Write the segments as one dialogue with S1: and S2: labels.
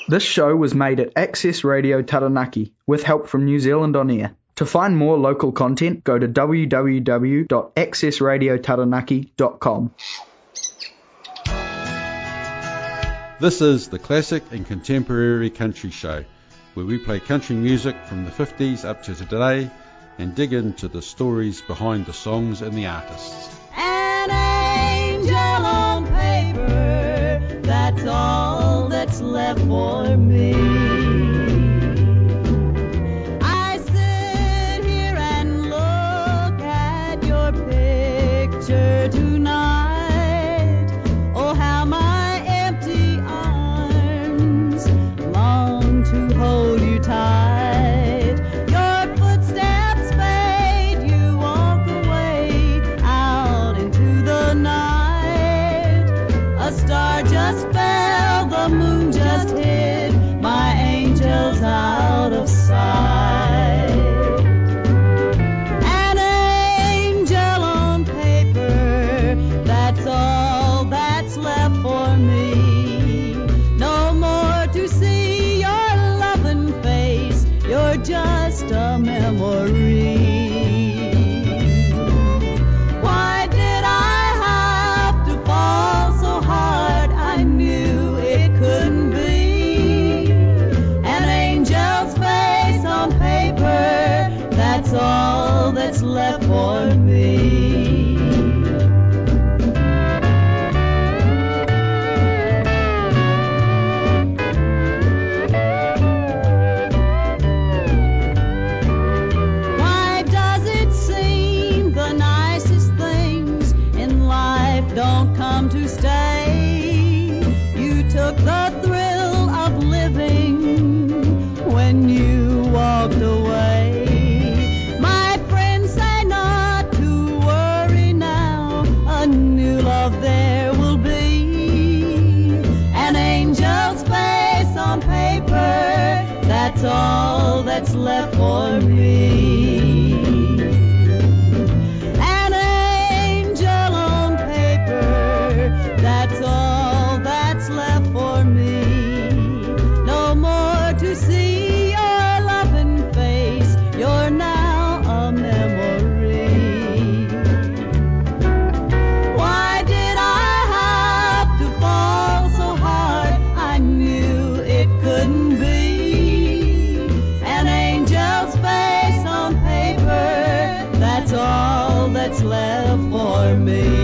S1: This show was made at Access Radio Taranaki with help from New Zealand On Air. To find more local content, go to www.accessradiotaranaki.com.
S2: This is the Classic and Contemporary Country Show, where we play country music from the 50s up to today and dig into the stories behind the songs and the artists.
S3: An angel on paper, that's all that's left for me. I sit here and look at your picture tonight. Oh, how my empty arms long to hold you tight. Your footsteps fade, you walk away out into the night. A star just fell, the moon just hid, my angel's out of sight. An angel on paper, that's all that's left for me. No more to see your loving face, you're just a memory. Why did I have to fall so hard? I knew it couldn't be. An angel's face on paper, that's all that's left for me. Why does it seem the nicest things in life don't come to stay? You took the thrill of living when you walked away. My friends say not to worry now, a new love there will be. An angel's face on paper, that's all that's left for me. An angel on paper, that's all that's left for me. No more to see your loving face, you're now a memory. Why did I have to fall so hard? I knew it couldn't be. An angel's face on paper, that's all that's left for me.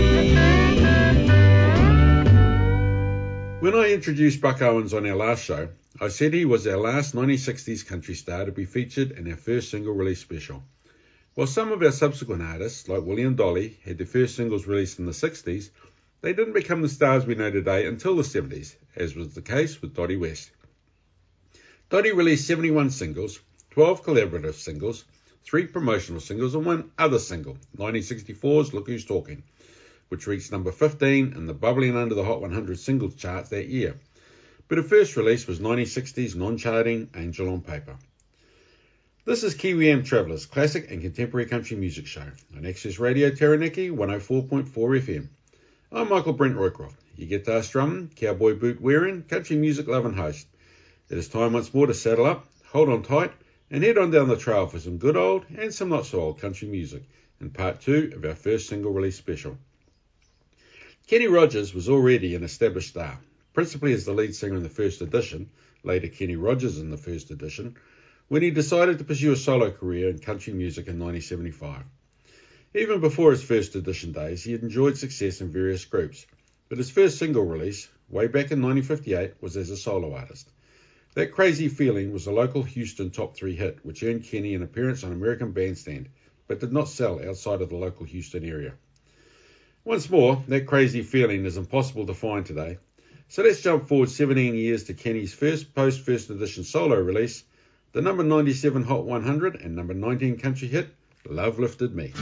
S2: When I introduced Buck Owens on our last show, I said he was our last 1960s country star to be featured in our first single release special. While some of our subsequent artists, like Willie and Dolly, had their first singles released in the 60s, they didn't become the stars we know today until the 70s, as was the case with Dottie West. Dottie released 71 singles, 12 collaborative singles, 3 promotional singles and 1 other single, 1964's Look Who's Talking, which reached number 15 in the bubbling under the Hot 100 singles charts that year. But her first release was 1960's non-charting Angel on Paper. This is Kiwi Am Travellers, classic and contemporary country music show on Access Radio Taranaki 104.4 FM. I'm Michael Brent Roycroft, your guitar strumming, cowboy boot wearing, country music loving host. It is time once more to saddle up, hold on tight, and head on down the trail for some good old and some not so old country music in part 2 of our first single release special. Kenny Rogers was already an established star, principally as the lead singer in the first edition, later Kenny Rogers in the first edition, when he decided to pursue a solo career in country music in 1975. Even before his first edition days, he had enjoyed success in various groups, but his first single release, way back in 1958, was as a solo artist. That Crazy Feeling was a local Houston top 3 hit, which earned Kenny an appearance on American Bandstand, but did not sell outside of the local Houston area. Once more, That Crazy Feeling is impossible to find today, so let's jump forward 17 years to Kenny's first post-first edition solo release, the number 97 Hot 100 and number 19 country hit, Love Lifted Me.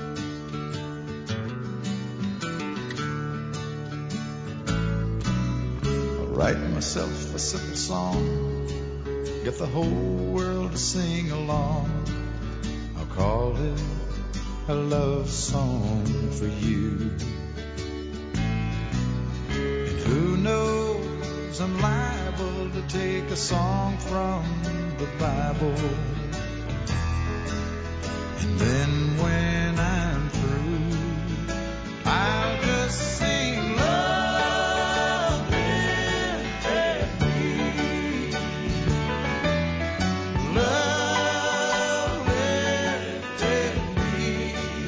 S4: I'll write myself a simple song, get the whole world to sing along. I'll call it a love song for you. And who knows knows I'm liable to take a song from the Bible. And then when I'm through, I'll just sing, love lifted me. Love lifted me.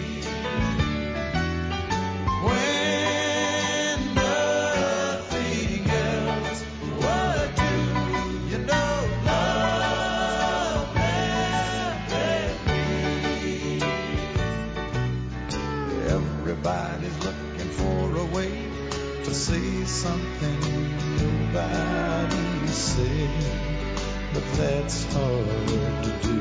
S4: When nothing else would do, you know, love lifted me. Everybody's looking for a way to say something nobody said, but that's hard to do.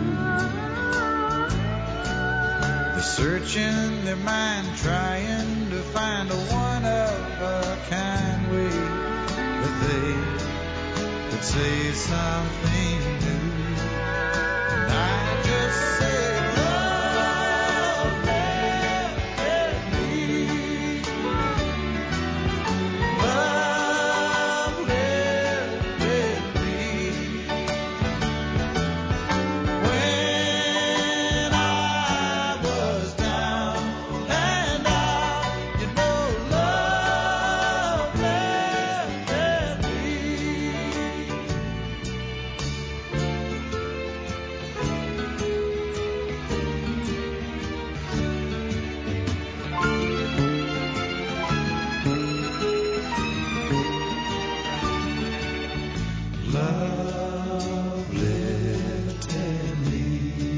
S4: They're searching their mind, trying to find a one-of-a-kind way that they could say something new. And I just say, love lifted me. Love lifted me. When I was down and out, you know, love lifted me. Love lifted me.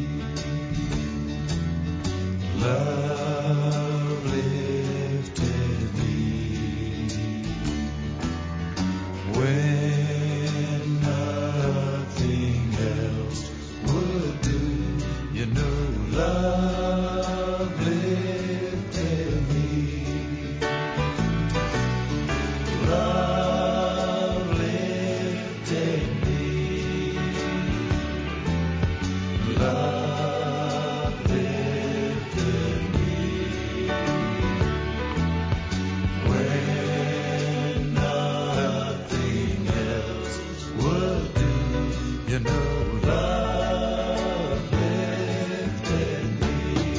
S4: Love lifted me. When nothing else would do, you know, love lifted me. Love lifted me. Love lifted me. When nothing else would do, you know, love lifted me.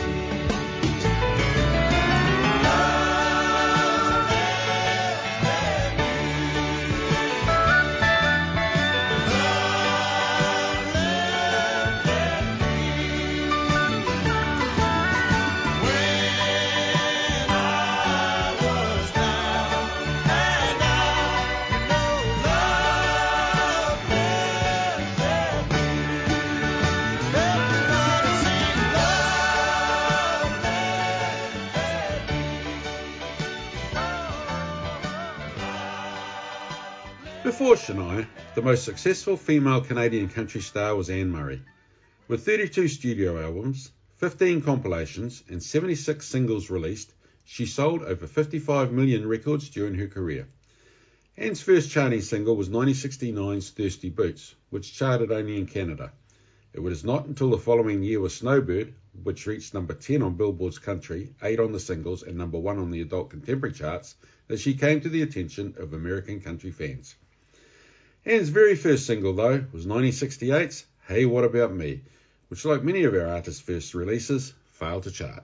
S2: Before Shania, the most successful female Canadian country star was Anne Murray. With 32 studio albums, 15 compilations, and 76 singles released, she sold over 55 million records during her career. Anne's first charting single was 1969's Thirsty Boots, which charted only in Canada. It was not until the following year with Snowbird, which reached number 10 on Billboard's country, 8 on the singles, and number 1 on the adult contemporary charts, that she came to the attention of American country fans. Anne's very first single, though, was 1968's Hey What About Me, which, like many of our artists' first releases, failed to chart.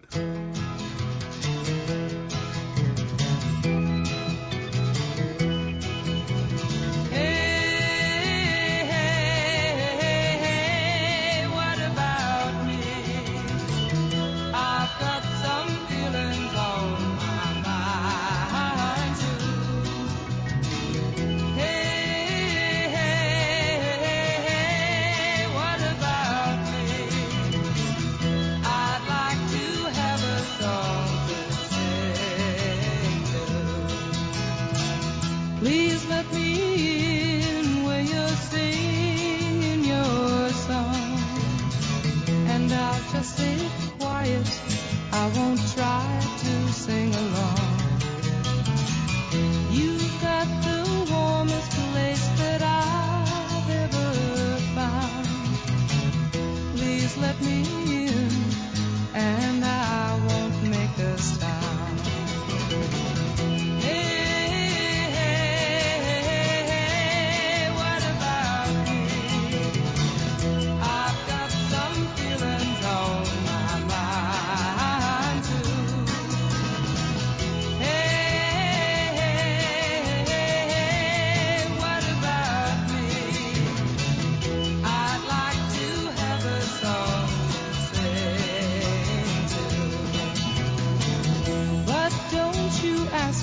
S3: Hey, what about me? I've got some feelings on my mind too. Hey, what about me? I'd like to have a song to sing to. Please let me in where you're singing your song, and I'll just sit quiet. I won't try to sing along. You've got the warmest place that I've ever found. Please let me in, and I won't make a sound. Hey,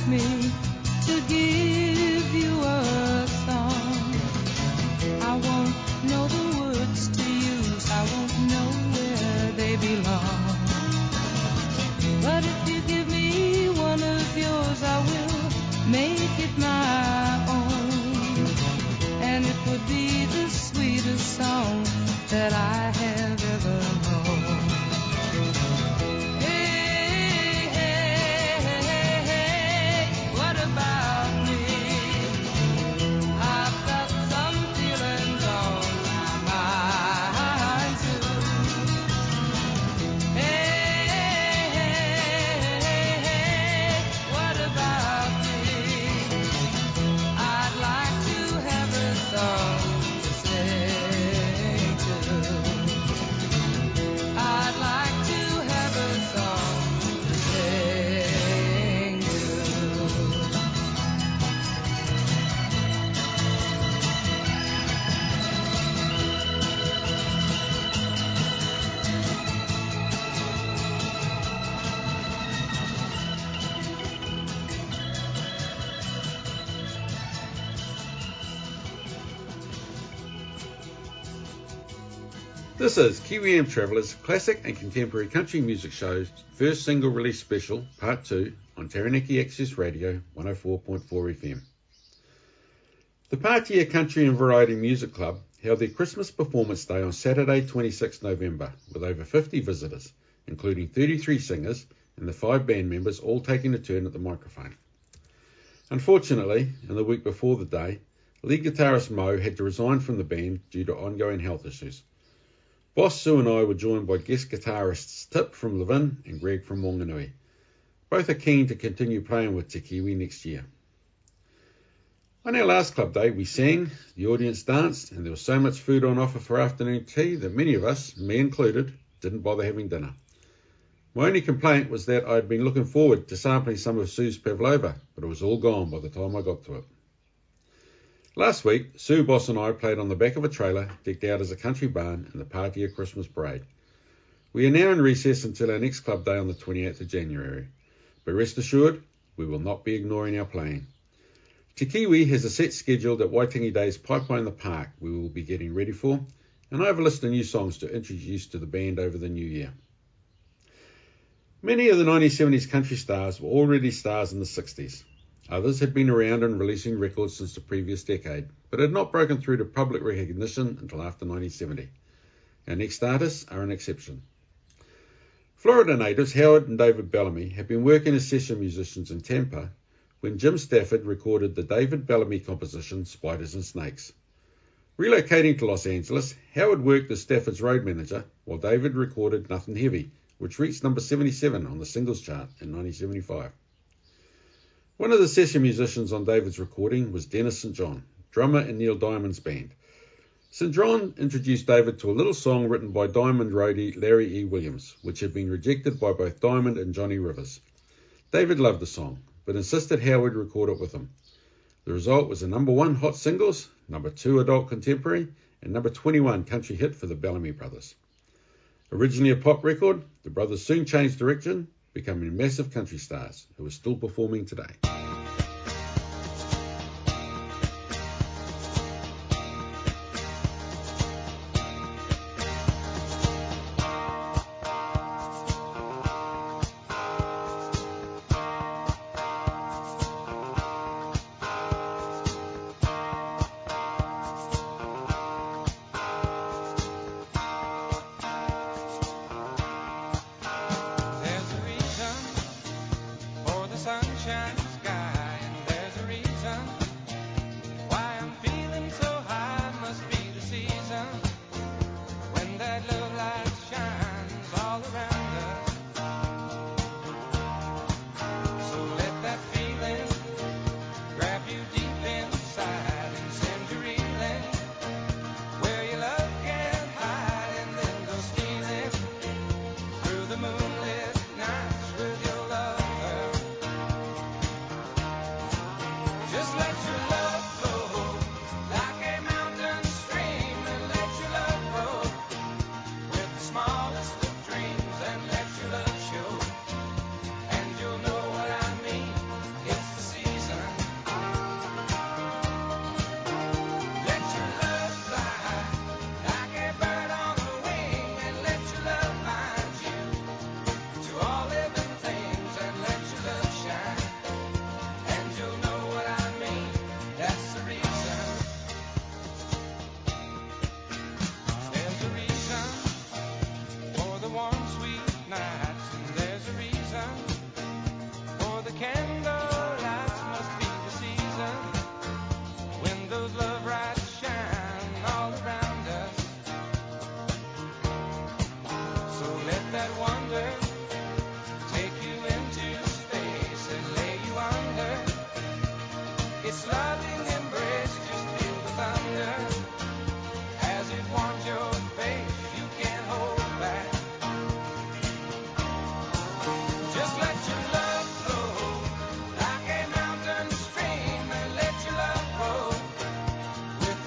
S5: ask me to give you a song, I won't know the words to use, I won't know where they belong. But if you give me one of yours, I will make it my own. And it would be the sweetest song that I have ever known. Hey, hey, hey, hey, what about me? I've got some feelings on my mind too. Hey, hey, hey, what about me? I'd like to have a song to sing to. I'd like to have a song to sing to.
S2: This is Kiwi AM Travellers Classic and Contemporary Country Music Show's first single release special, Part 2, on Taranaki Access Radio 104.4 FM. The Pātea Country and Variety Music Club held their Christmas Performance Day on Saturday 26 November with over 50 visitors, including 33 singers and the 5 band members all taking a turn at the microphone. Unfortunately, in the week before the day, lead guitarist Mo had to resign from the band due to ongoing health issues. Boss Sue and I were joined by guest guitarists Tip from Levin and Greg from Wanganui. Both are keen to continue playing with Te Kiwi next year. On our last club day, we sang, the audience danced, and there was so much food on offer for afternoon tea that many of us, me included, didn't bother having dinner. My only complaint was that I'd been looking forward to sampling some of Sue's pavlova, but it was all gone by the time I got to it. Last week, Sue, Boss and I played on the back of a trailer decked out as a country barn in the Pātea Christmas Parade. We are now in recess until our next club day on the 28th of January, but rest assured, we will not be ignoring our playing. Te Kiwi has a set scheduled at Waitangi Days Pipeline in the Park we will be getting ready for, and I have a list of new songs to introduce to the band over the new year. Many of the 1970s country stars were already stars in the 60s. Others had been around and releasing records since the previous decade, but had not broken through to public recognition until after 1970. Our next artists are an exception. Florida natives Howard and David Bellamy had been working as session musicians in Tampa when Jim Stafford recorded the David Bellamy composition Spiders and Snakes. Relocating to Los Angeles, Howard worked as Stafford's road manager, while David recorded Nothing Heavy, which reached number 77 on the singles chart in 1975. One of the session musicians on David's recording was Dennis St. John, drummer in Neil Diamond's band. St. John introduced David to a little song written by Diamond roadie Larry E. Williams, which had been rejected by both Diamond and Johnny Rivers. David loved the song, but insisted Howard record it with him. The result was a number 1 hot singles, number 2 adult contemporary, and number 21 country hit for the Bellamy brothers. Originally a pop record, the brothers soon changed direction, becoming massive country stars who are still performing today.
S6: Sunshine sky.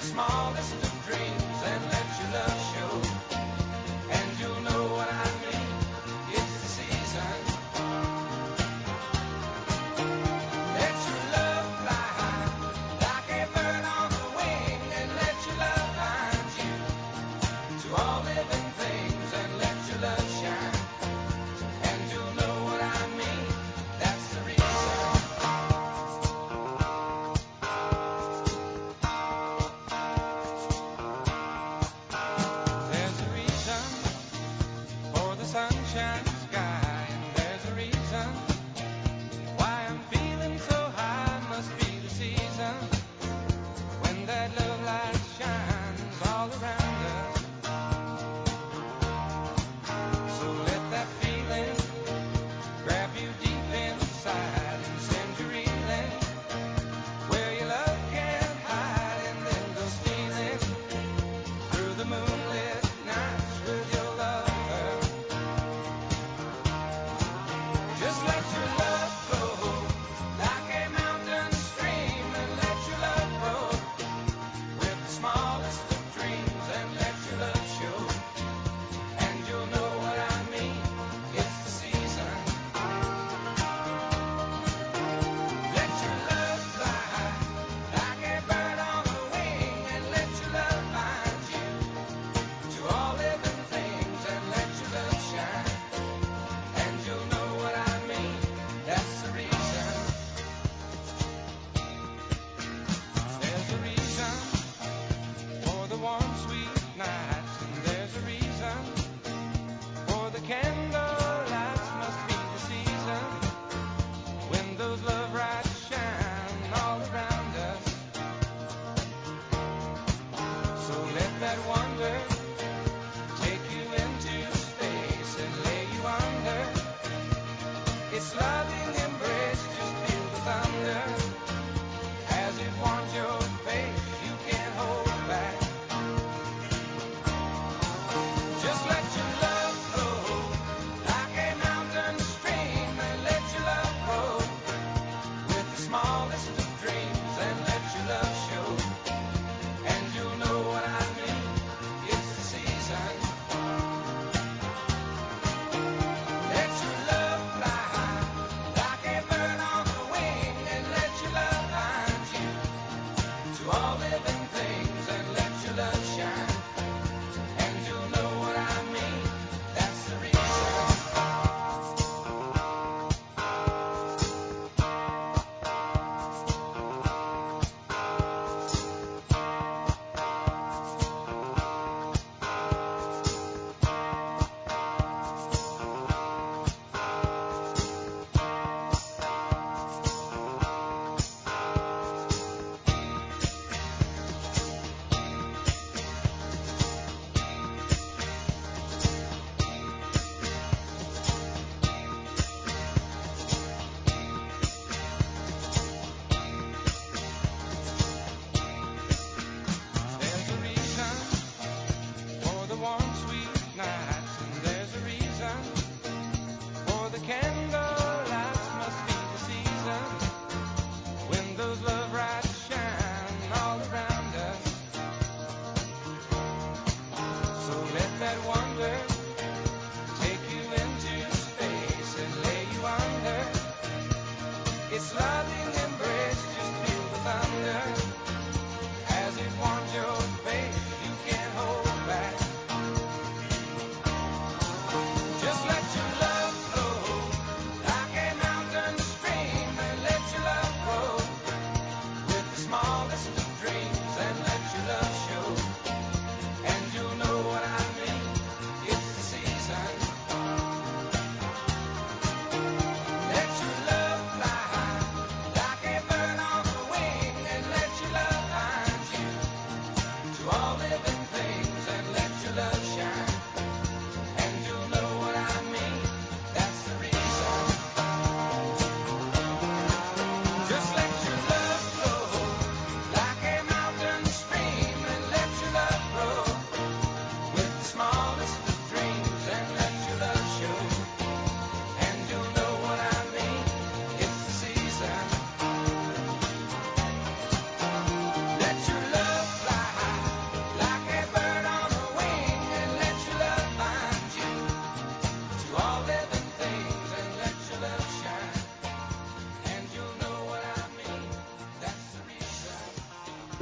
S4: smallest of dreams and let your love show. And you'll know what I mean. It's the season. Let your love fly high like a bird on the wing, and let your love find you to all living things, and let your love shine. And you'll know what I mean. That's the reason. There's a reason for the sunshine sky, and there's a reason why I'm feeling so high. Must be the season when that love light shines all around us. So let that feeling grab you deep inside and send you reeling where your love can't hide, and then go stealing through the moonlit nights with your lover. Just let your love flow like a mountain stream, and let your love grow with the smallest of dreams, and let your love show. And you'll know what I mean. It's the season. Let your love fly like a bird on the wing, and let your love find you to all living things, and let your love shine. And you'll know what I mean. That's the reason. There's a reason for the warm, sweet nights, and there's a reason for the candle lights. Must be the season when those love lights shine all around us. So let that wonder take you into space and lay you under its loving embrace. Just feel the thunder as it warms your face. You can't hold back. Just let your love flow like a mountain stream, and let your love grow with the smallest of dreams, and let your love show. And you'll know what I mean. It's the season. Let your love fly high like a bird on the wing, and let your love find you to all living things, and let your love shine. And you'll know what I mean. That's the reason.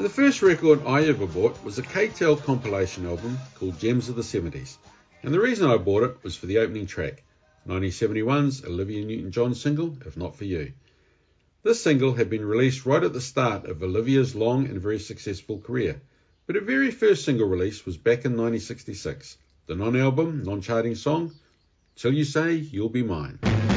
S2: And the first record I ever bought was a K-Tel compilation album called Gems of the 70s. And the reason I bought it was for the opening track, 1971's Olivia Newton-John single, If Not For You. This single had been released right at the start of Olivia's long and very successful career, but her very first single release was back in 1966, the non-album, non-charting song, Till You Say You'll Be Mine.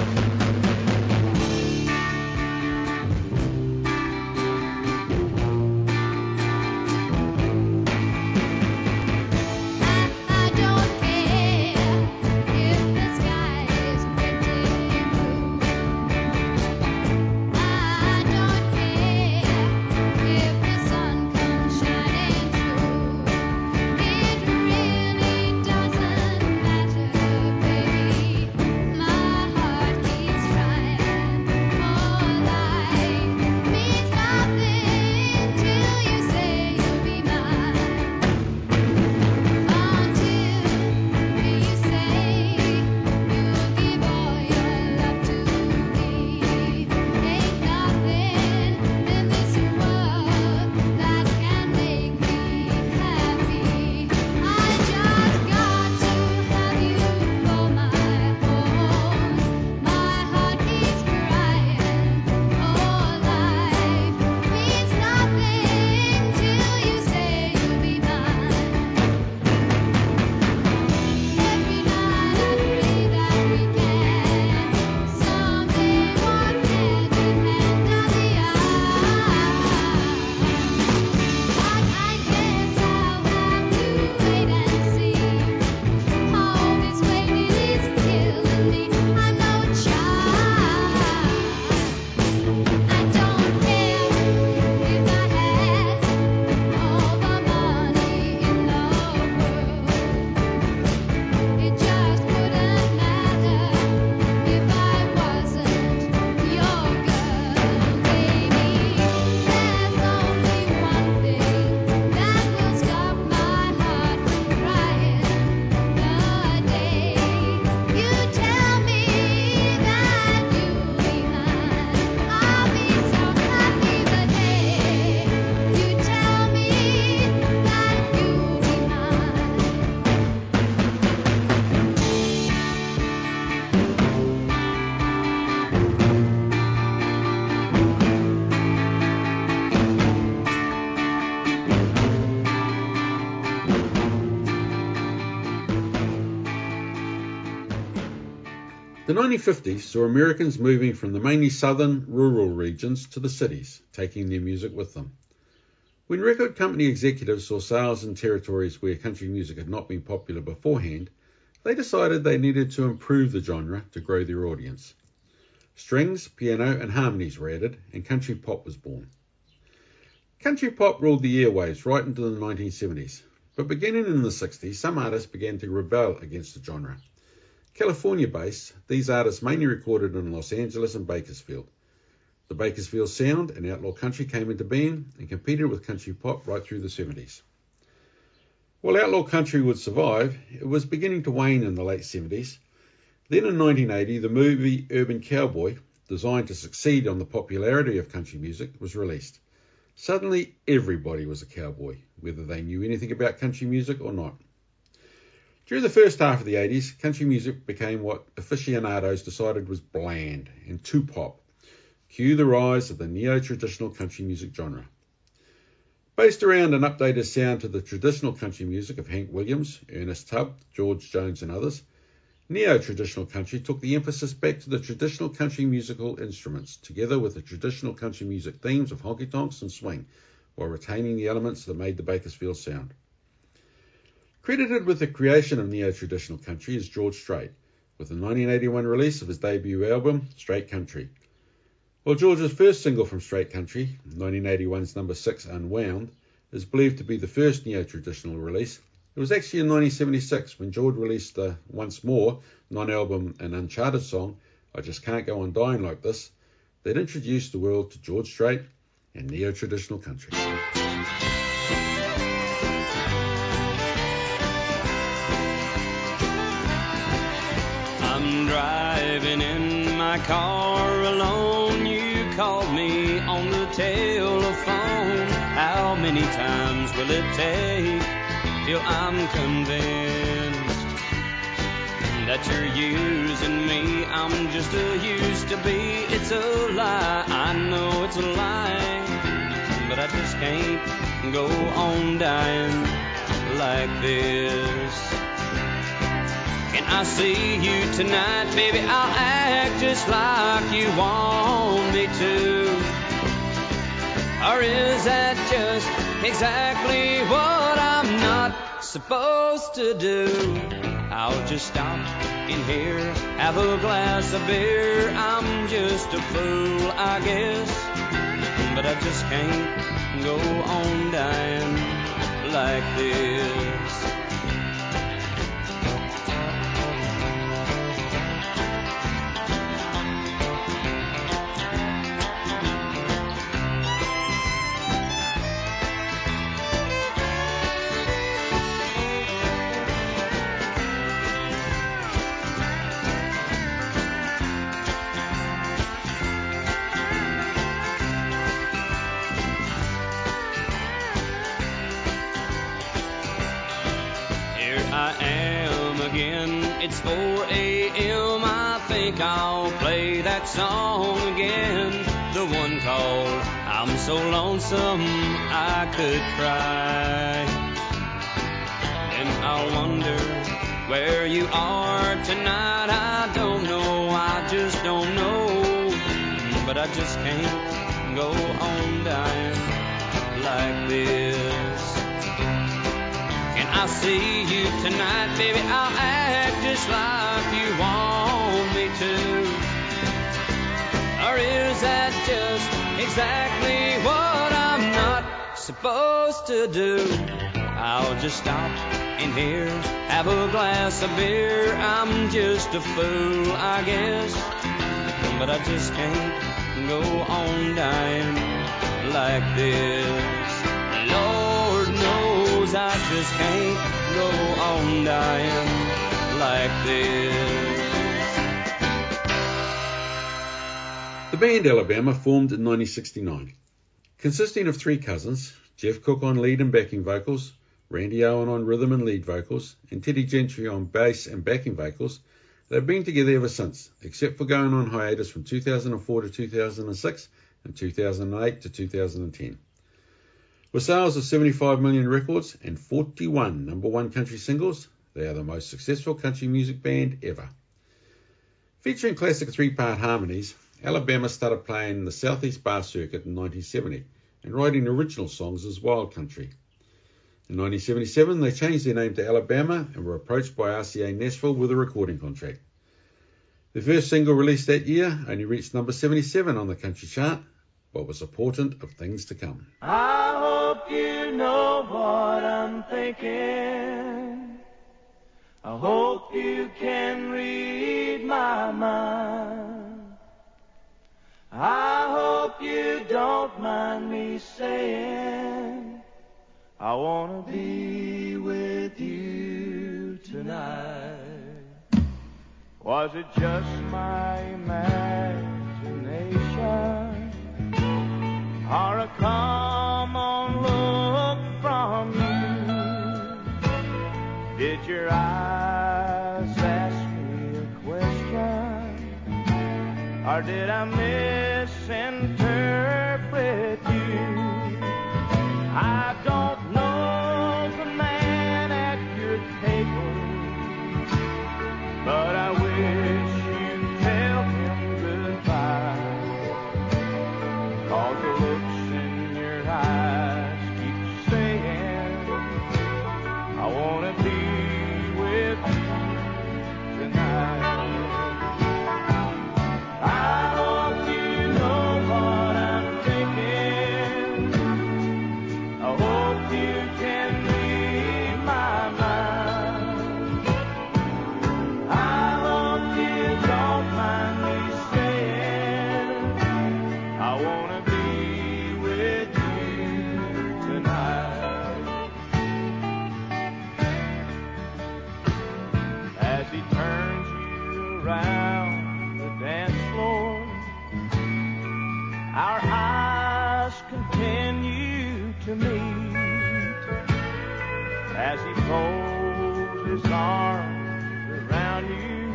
S2: The 1950s saw Americans moving from the mainly southern, rural regions to the cities, taking their music with them. When record company executives saw sales in territories where country music had not been popular beforehand, they decided they needed to improve the genre to grow their audience. Strings, piano and harmonies were added, and country pop was born. Country pop ruled the airwaves right into the 1970s, but beginning in the 60s, some artists began to rebel against the genre. California-based, these artists mainly recorded in Los Angeles and Bakersfield. The Bakersfield sound and outlaw country came into being and competed with country pop right through the 70s. While outlaw country would survive, it was beginning to wane in the late 70s. Then in 1980, the movie Urban Cowboy, designed to succeed on the popularity of country music, was released. Suddenly, everybody was a cowboy, whether they knew anything about country music or not. During the first half of the 80s, country music became what aficionados decided was bland and too pop. Cue the rise of the neo-traditional country music genre. Based around an updated sound to the traditional country music of Hank Williams, Ernest Tubb, George Jones and others, neo-traditional country took the emphasis back to the traditional country musical instruments, together with the traditional country music themes of honky-tonks and swing, while retaining the elements that made the Bakersfield sound. Credited with the creation of neo-traditional country is George Strait, with the 1981 release of his debut album, Straight Country. While George's first single from Straight Country, 1981's number 6, Unwound, is believed to be the first neo-traditional release, it was actually in 1976 when George released the once more non-album and uncharted song, I Just Can't Go On Dying Like This, that introduced the world to George Strait and neo-traditional country.
S6: I'm driving in my car alone. You called me on the telephone. How many times will it take till I'm convinced that you're using me? I'm just a used to be. It's a lie, I know it's a lie, but I just can't go on dying like this. Can I see you tonight, baby? I'll act just like you want me to. Or is that just exactly what I'm not supposed to do? I'll just stop in here, have a glass of beer. I'm just a fool, I guess, but I just can't go on dying like this. It's 4 a.m. I think I'll play that song again, the one called I'm So Lonesome I Could Cry. And I'll wonder where you are tonight. I don't know, I just don't know, but I just can't go on dying like this. Can I see you tonight, baby? I'll act just like you want me to. Or is that just exactly what I'm not supposed to do? I'll just stop in here, have a glass of beer. I'm just a fool, I guess, but I just can't go on dying like this. Lord knows I just can't go on dying like this.
S2: The band Alabama formed in 1969. Consisting of 3 cousins, Jeff Cook on lead and backing vocals, Randy Owen on rhythm and lead vocals, and Teddy Gentry on bass and backing vocals, they've been together ever since, except for going on hiatus from 2004 to 2006 and 2008 to 2010. With sales of 75 million records and 41 number 1 country singles, they are the most successful country music band ever. Featuring classic 3-part harmonies, Alabama started playing the Southeast Bar Circuit in 1970 and writing original songs as Wild Country. In 1977, they changed their name to Alabama and were approached by RCA Nashville with a recording contract. Their first single released that year only reached number 77 on the country chart, but was a portent of things to come.
S7: I hope you know what I'm thinking. I hope you can read my mind. I hope you don't mind me saying I want to be with you tonight. Was it just my imagination, or a come-on look from you? Did your eyes ask me a question, or did I misinterpret you? I don't know the man at your table, but I wish you'd tell him goodbye, 'cause the looks in your eyes keep saying I want to be with you tonight. I hope you know what as he throws his arms around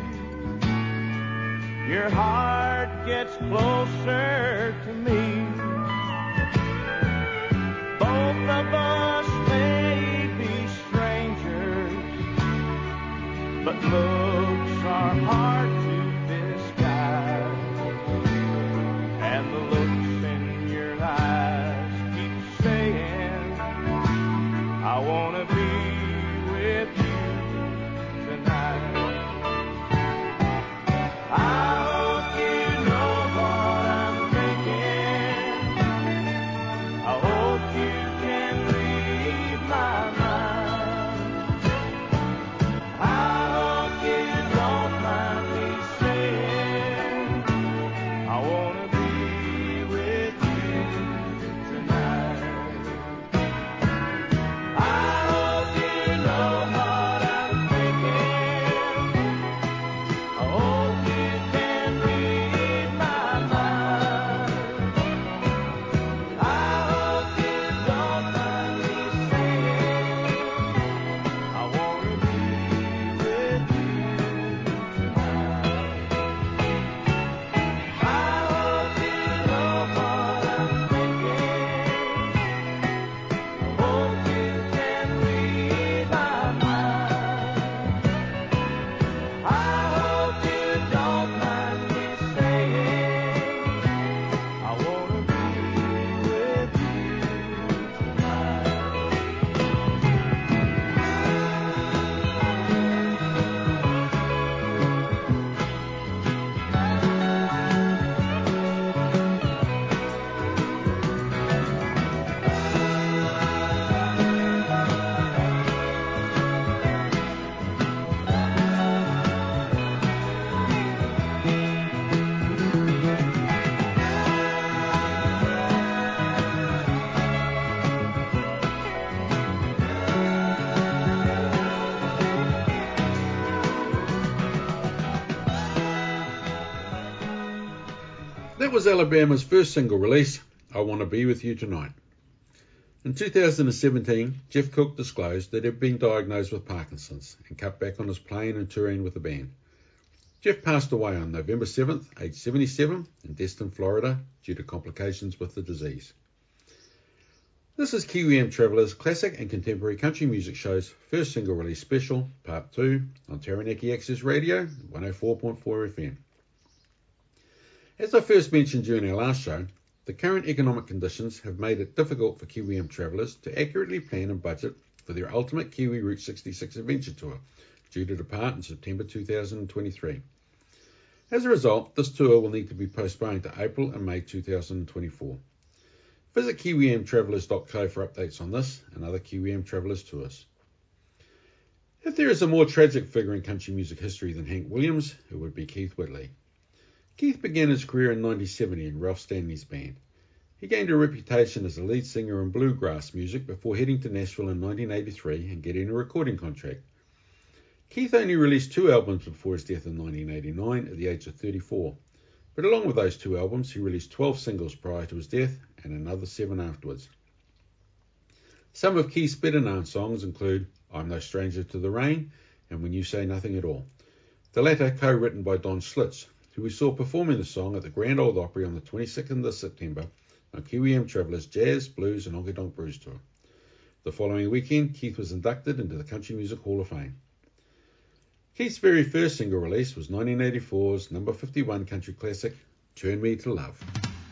S7: you. Your heart gets closer to me. Both of us may be strangers, but looks are hard to disguise, and the looks in your eyes keep saying, I want to be with you tonight. I hope you know what I'm thinking. I hope you can read my mind. I hope you don't mind me saying, I want to be with you tonight. I hope you know what I'm thinking. I hope you can read my mind. I hope you don't mind me saying, I want to be with you tonight. I hope you know what I'm thinking. I hope you can read my mind. I hope you don't mind me saying, I want to be with you tonight.
S2: That was Alabama's first single release, I Want to Be With You Tonight. In 2017, Jeff Cook disclosed that he had been diagnosed with Parkinson's and cut back on his playing and touring with the band. Jeff passed away on November 7th, aged 77, in Destin, Florida, due to complications with the disease. This is Kiwi Traveller's classic and contemporary country music show's first single release special, Part 2, on Taranaki Access Radio, 104.4 FM. As I first mentioned during our last show, the current economic conditions have made it difficult for Kiwi travellers to accurately plan and budget for their ultimate Kiwi Route 66 adventure tour, due to depart in September 2023. As a result, this tour will need to be postponed to April and May 2024. Visit kiwimtravellers.co for updates on this and other Kiwi Travellers tours. If there is a more tragic figure in country music history than Hank Williams, it would be Keith Whitley. Keith began his career in 1970 in Ralph Stanley's band. He gained a reputation as a lead singer in bluegrass music before heading to Nashville in 1983 and getting a recording contract. Keith only released 2 albums before his death in 1989 at the age of 34, but along with those 2 albums he released 12 singles prior to his death and another 7 afterwards. Some of Keith's better known songs include I'm No Stranger to the Rain and When You Say Nothing at All, the latter co-written by Don Schlitz, who we saw performing the song at the Grand Ole Opry on the 22nd of September on Kiwi Travellers Jazz, Blues and Honky Tonk Blues Tour. The following weekend, Keith was inducted into the Country Music Hall of Fame. Keith's very first single release was 1984's number 51 country classic, Turn Me to Love.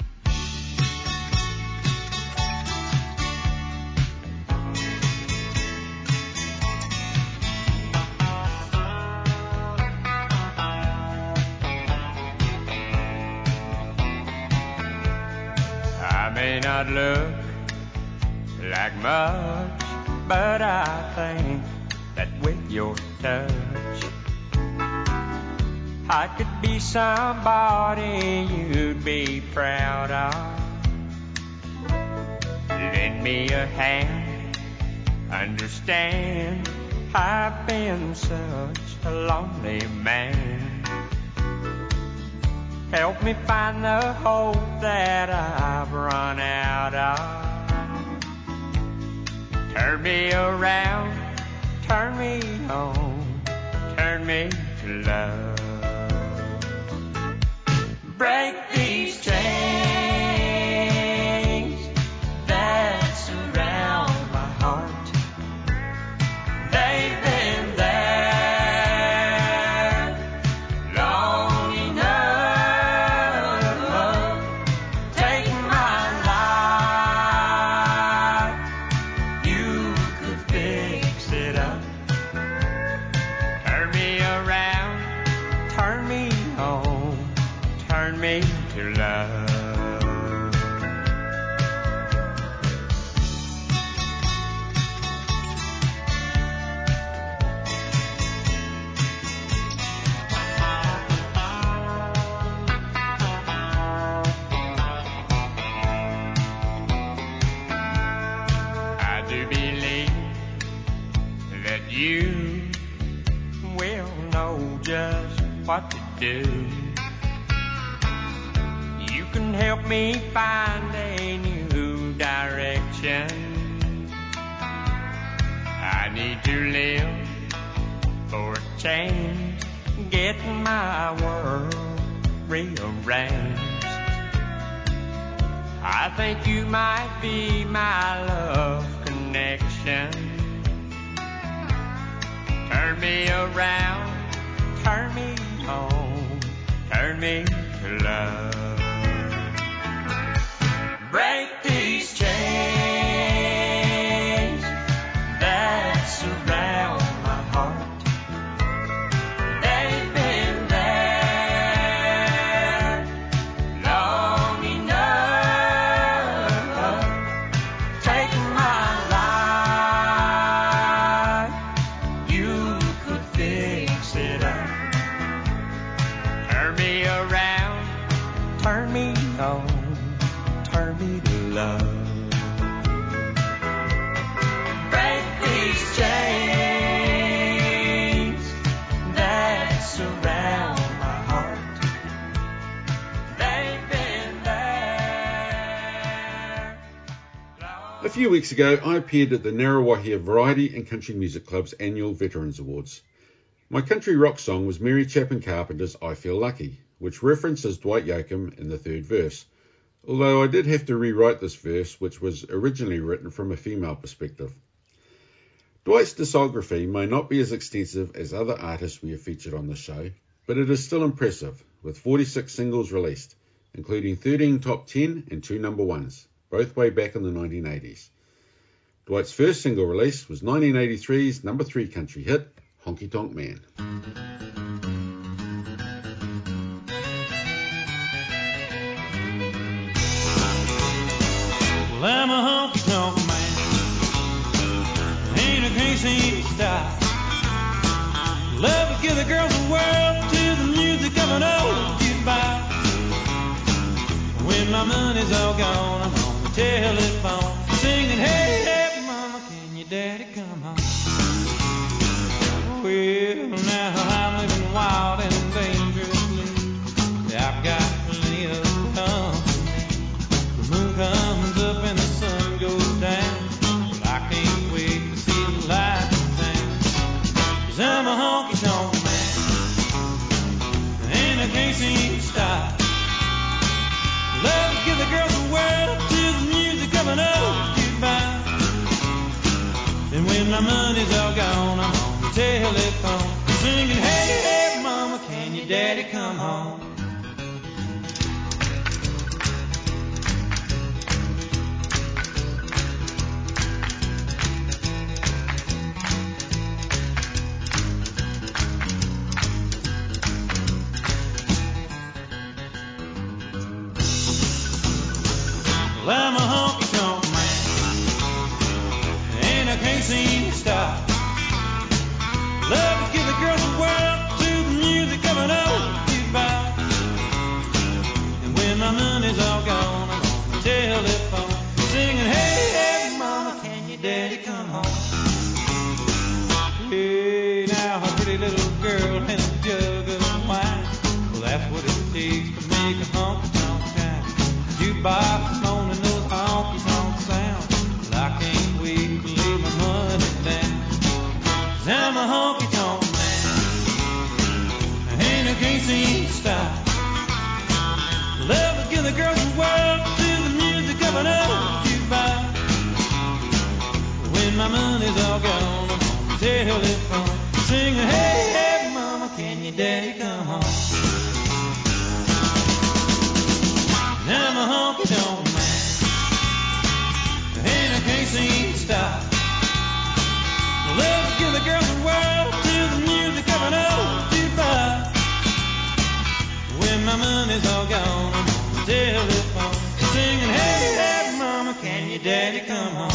S7: I may not look like much, but I think that with your touch I could be somebody you'd be proud of. Lend me a hand, understand I've been such a lonely man. Help me find the hope that I've run out of. Turn me around
S4: love. Break these chains that surround my heart. They've been there long enough. Take my life, you could fix it up. Turn me around, turn me home, turn me to love. I do believe that you will know just what to do. You can help me find a new direction. I need to live for a change, get my world rearranged. I think you might be my love connection. Turn me around, turn me home, turn me to love. Break these chains that surround my heart. They've been there long enough. Take my life, you could fix it up. Turn me around, turn me on, turn me to love. Break these chains that surround my heart. They've been there long.
S2: A few weeks ago, I appeared at the Narrawahia Variety and Country Music Club's annual Veterans Awards. My country rock song was Mary Chapin Carpenter's I Feel Lucky, which references Dwight Yoakam in the third verse, although I did have to rewrite this verse, which was originally written from a female perspective. Dwight's discography may not be as extensive as other artists we have featured on the show, but it is still impressive, with 46 singles released, including 13 top 10 and 2 number ones, both way back in the 1980s. Dwight's first single release was 1983's number 3 country hit, Honky Tonk Man.
S8: Well, I'm a honky tonk man, ain't a can't seem to stop. Love to give the girls the world to the music of an old jukebox. When my money's all gone, I'm on the telephone singing, hey, hey, mama, can your daddy come home? Well, now I'm living wild and dangerously. I've got plenty of company. The moon comes up and the sun goes down. Well, I can't wait to see the light in town. 'Cause I'm a honky tonk man, and I can't seem to stop. Love to give the girls the world to the music of an old jukebox. And when my money's all gone, I'm on the telephone singing, hey, hey, mama, can your daddy come home? Well, I'm a honky tonk man, and I can't seem to stop. Love to give the girls the world to the music of an old jukebox. And when my money's all gone, I'm on the telephone singing, hey, hey, mama, can your daddy come home? Hey, now a pretty little girl and a jug of wine. Well, that's what it takes to make a honky tonk shine. Jukebox moaning those honky tonk sounds. Well, I can't wait to lay my money down. 'Cause I'm a honky tonk man, can't seem to stop. Love will give the girls the world to the music of an old jukebox. When my money's all gone, I'm on the telephone singing, hey, hey, mama, can your daddy come home? I'm a honky-tonk man, and I can't seem to stop. Love will give the girls the world to the music of an old jukebox. When my money's all gone, I'm on the telephone singing, hey, hey, mama, can your daddy come home?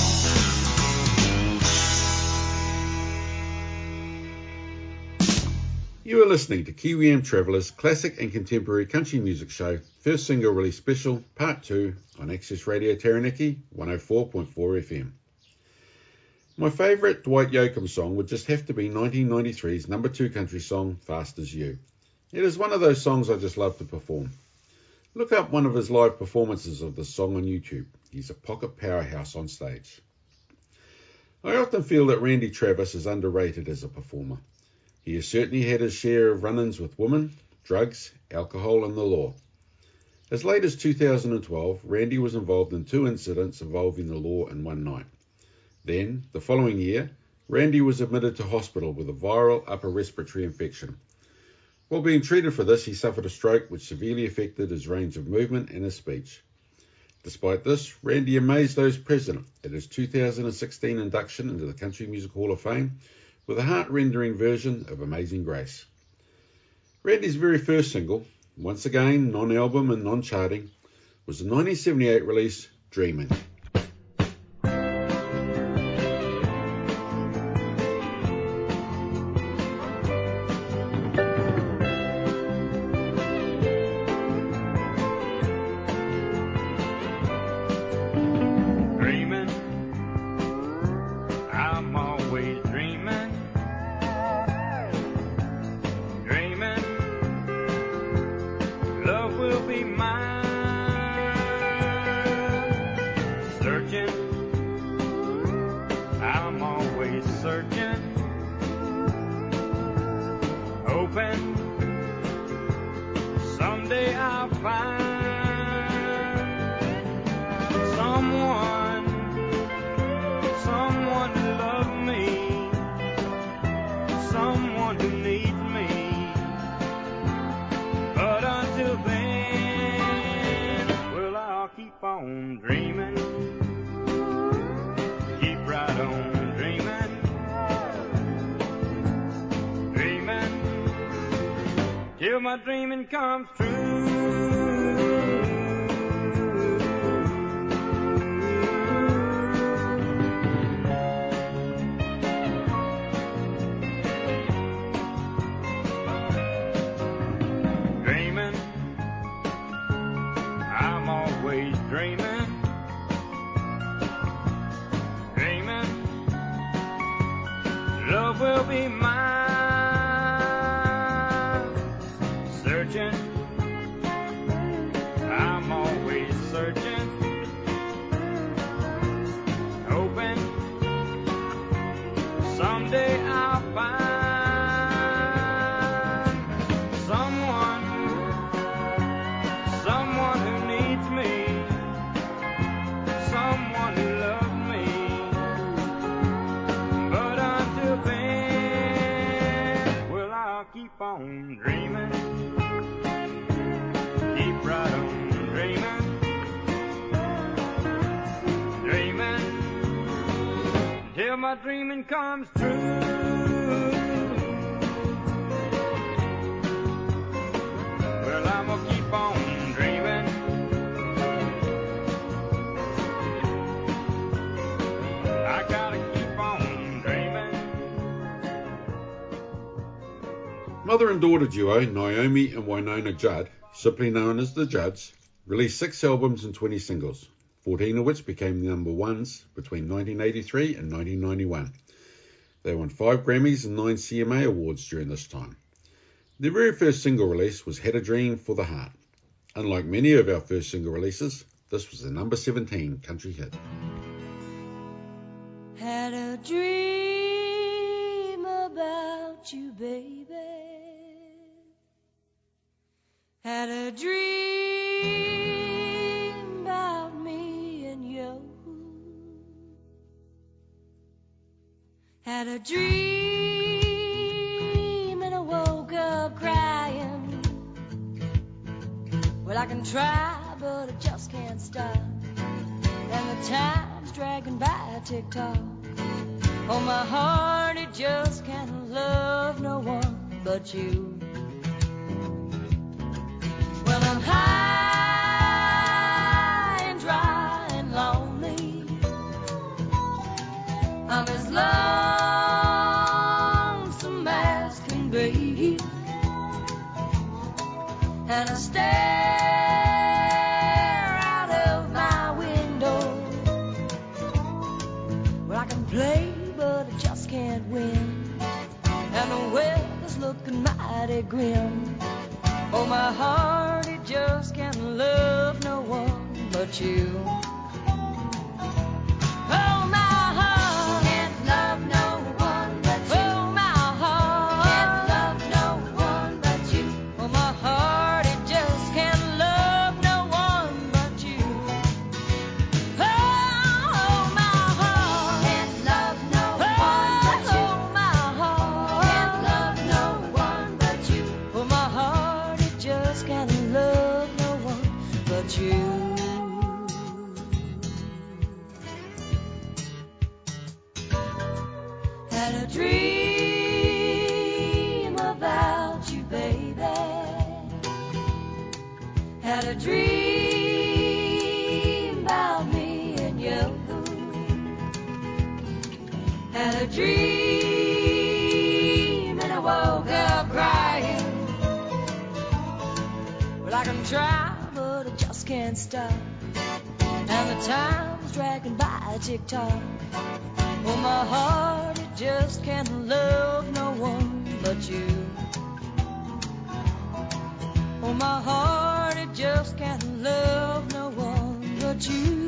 S2: You are listening to Kiwi AM Traveller's classic and contemporary country music show, first single release special, part 2, on Access Radio Taranaki, 104.4 FM. My favourite Dwight Yoakam song would just have to be 1993's number 2 country song, Fast As You. It is one of those songs I just love to perform. Look up one of his live performances of this song on YouTube. He's a pocket powerhouse on stage. I often feel that Randy Travis is underrated as a performer. He has certainly had his share of run-ins with women, drugs, alcohol and the law. As late as 2012, Randy was involved in 2 incidents involving the law in one night. Then, the following year, Randy was admitted to hospital with a viral upper respiratory infection. While being treated for this, he suffered a stroke which severely affected his range of movement and his speech. Despite this, Randy amazed those present at his 2016 induction into the Country Music Hall of Fame with a heart-rendering version of Amazing Grace. Randy's very first single, once again non-album and non-charting, was the 1978 release Dreamin'.
S7: Till my dreaming comes true. Dreaming, I'm always dreaming. Dreaming, love will be mine. Searching, I'm always searching, hoping someday I'll find someone who needs me, someone who loves me. But until then, well, I'll keep on dreaming. Keep right on dreaming, dreaming, till my dreaming comes true. Well, I'm gonna keep on dreaming. I gotta keep on dreaming.
S2: Mother and daughter duo Naomi and Wynonna Judd, simply known as the Judds, released 6 albums and 20 singles, 14 of which became number 1s between 1983 and 1991. They won 5 Grammys and 9 CMA awards during this time. Their very first single release was Had a Dream for the Heart. Unlike many of our first single releases, this was a number 17 country hit.
S3: Had a dream about you, baby.
S5: dream and I woke up crying. Well, I can try, but I just can't stop. And the time's dragging by tick-tock. Oh, my heart, it just can't love no one but you. Well, I'm high and dry and lonely. I'm as lonesome as can be. And I stare out of my window. Well, I can play, but I just can't win. And the weather's looking mighty grim. Oh, my heart, it just can't love no one but you. Oh, my heart can't love no one but you. Oh, my heart can't love no one but you. Oh, my heart, it just can't love no one but you. Oh, my heart can't love no one but you. Oh, my heart can't love no one but you. Oh, my heart, it just can't love no one but you. Had a dream about you, baby. Had a dream about me and you. Had a dream and I woke up crying. Well, I can try, but I just can't stop. And the time's dragging by tick-tock. Oh, my heart, it just can't love no one but you. Oh, my heart, it just can't love no one but you.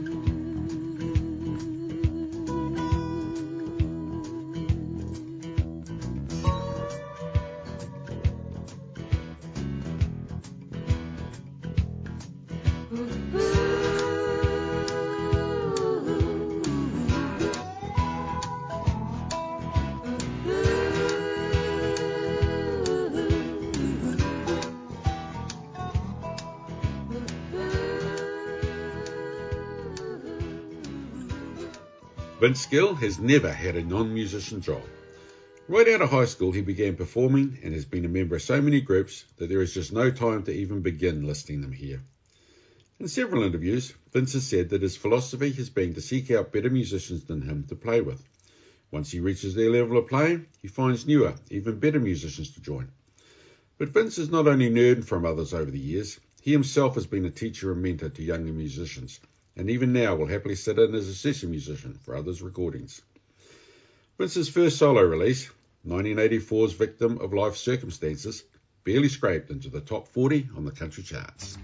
S2: Vince Gill has never had a non-musician job. Right out of high school he began performing and has been a member of so many groups that there is just no time to even begin listing them here. In several interviews, Vince has said that his philosophy has been to seek out better musicians than him to play with. Once he reaches their level of playing, he finds newer, even better musicians to join. But Vince has not only learned from others over the years, he himself has been a teacher and mentor to younger musicians, and even now will happily sit in as a session musician for others' recordings. Vince's first solo release, 1984's Victim of Life Circumstances, barely scraped into the top 40 on the country charts.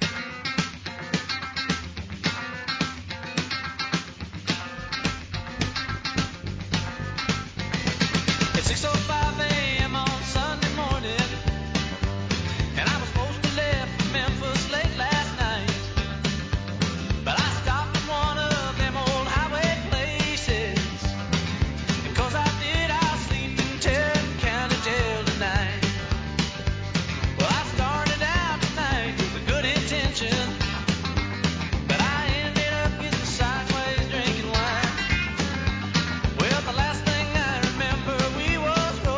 S8: It's 6:05 a.m. on Sunday morning, and I was supposed to leave for Memphis late last night. But I stopped at one of them old highway places, and 'cause I did, I'll sleep in Tarrant County Jail tonight. Well, I started out tonight with a good intention, but I ended up getting sideways drinking wine. Well, the last thing I remember, we was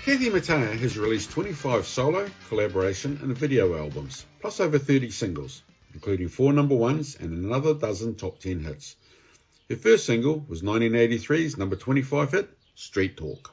S2: Kathy Mattea has released 25 solo, collaboration and video albums, plus over 30 singles, including 4 number ones and another dozen top 10 hits. Her first single was 1983's number 25 hit, Street Talk.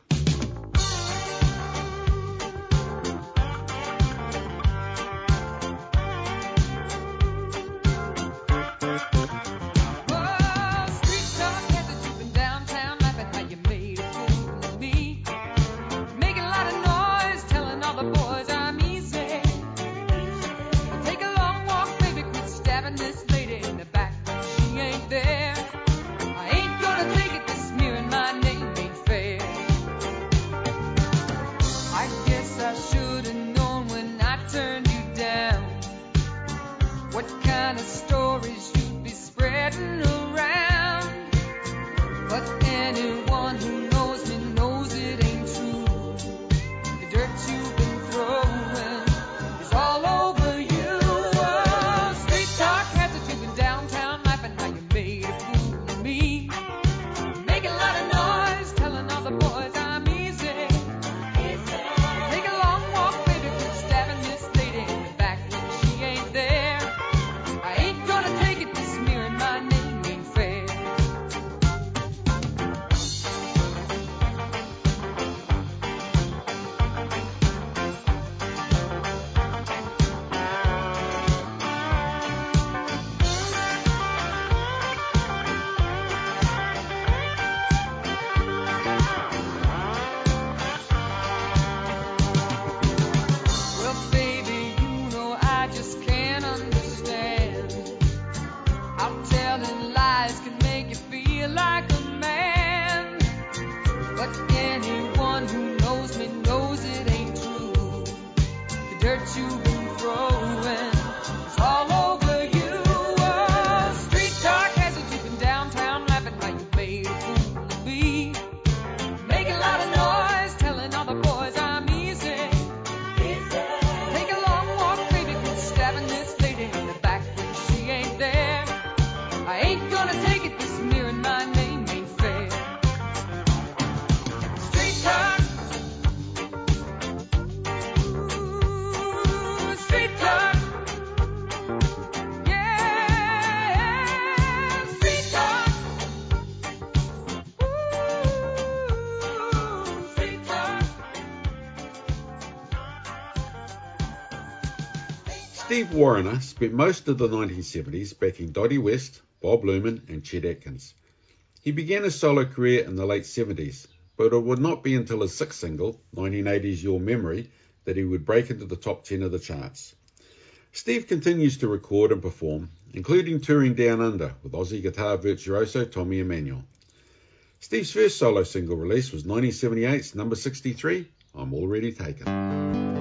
S2: Steve Wariner spent most of the 1970s backing Dottie West, Bob Luman and Chet Atkins. He began his solo career in the late 70s, but it would not be until his sixth single, 1980's Your Memory, that he would break into the top 10 of the charts. Steve continues to record and perform, including touring Down Under with Aussie guitar virtuoso Tommy Emmanuel. Steve's first solo single release was 1978's number 63, I'm Already Taken.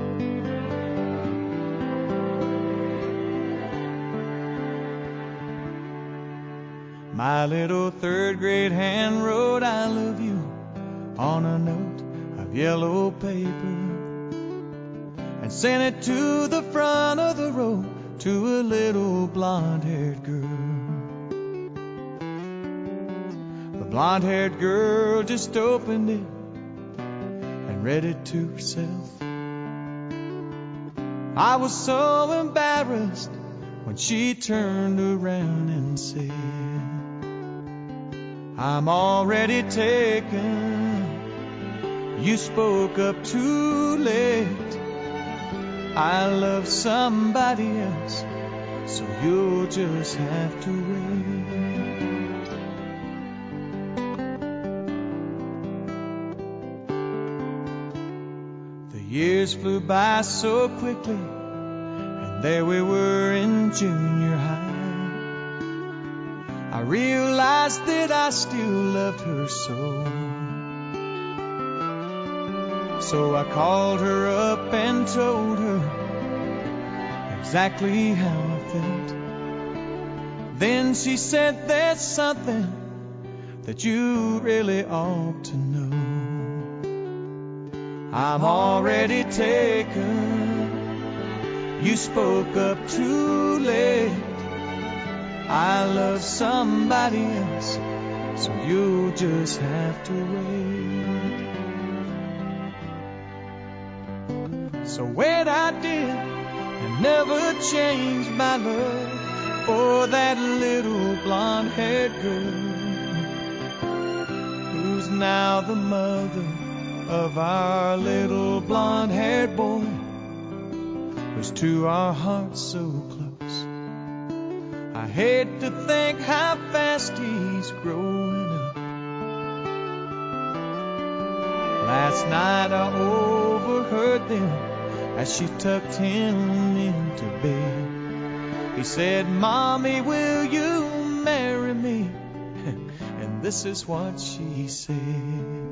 S8: My little third grade hand wrote I love you on a note of yellow paper and sent it to the front of the road to a little blonde-haired girl. The blonde-haired girl just opened it and read it to herself. I was so embarrassed when she turned around and said, I'm already taken. You spoke up too late. I love somebody else, so you'll just have to wait. The years flew by so quickly, and there we were in junior high. I realized that I still loved her so. So I called her up and told her exactly how I felt. Then she said, there's something that you really ought to know. I'm already taken. You spoke up too late. I love somebody else, so you'll just have to wait.
S9: So wait, I did, and never changed my love for that little blonde-haired girl, who's now the mother of our little blonde-haired boy, who's to our hearts so close. I hate to think how fast he's growing up. Last night I overheard them as she tucked him into bed. He said, "Mommy, will you marry me?" And this is what she said: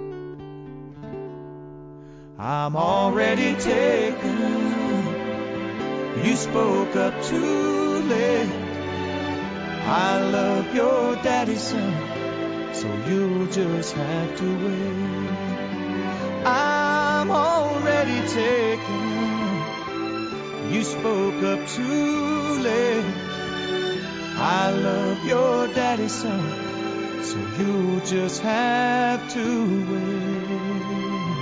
S9: "I'm already taken. You spoke up too late. I love your daddy, son, so you'll just have to wait. I'm already taken. You spoke up too late. I love your daddy, son, so you'll just have to wait."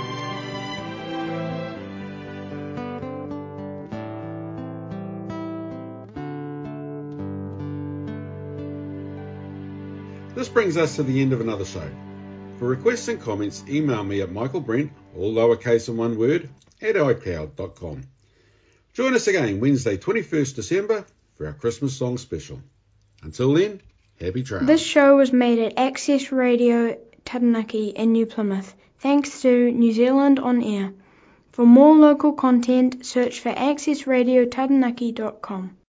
S2: This brings us to the end of another show. For requests and comments, email me at michaelbrent, all lowercase and one word, @icloud.com. Join us again Wednesday 21st December for our Christmas song special. Until then, happy trails.
S10: This show was made at Access Radio Taranaki in New Plymouth, thanks to New Zealand On Air. For more local content, search for accessradiotaranaki.com.